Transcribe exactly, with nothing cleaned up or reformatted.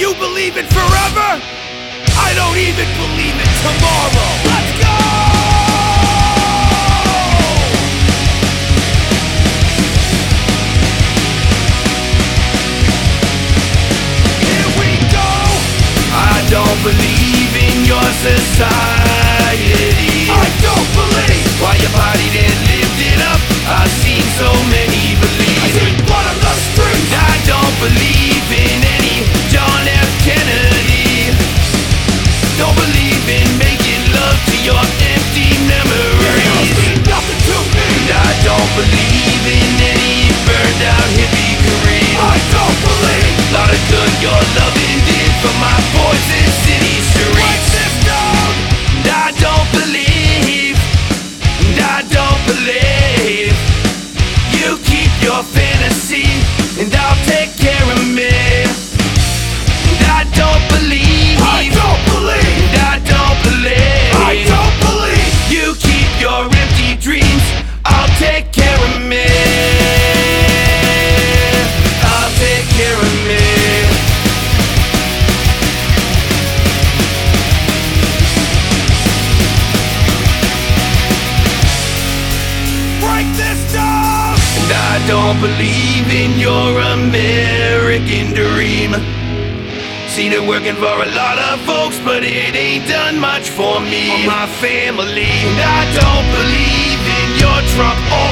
You believe in forever? I don't even believe in tomorrow. Let's go! Here we go! I don't believe in your society. I don't believe why your body didn't lift it up. I've seen so many believe. I see blood on the street. I don't believe in any John F. Kennedy. Don't believe in making love to your empty memories. Mean nothing to me. And I don't believe in any burned out hippie career. I don't believe a lot of good your loving did for my Poison City streets. And I don't believe, and I don't believe you keep your fantasy, and I'll take care of me. And I don't believe, I don't believe, and I don't believe, I don't believe you keep your empty dreams. I'll take care of me. I'll take care of me. Break this down. And I don't believe in your American dream. Seen it working for a lot of folks, but it ain't done much for me or my family. And I don't believe in your Trump or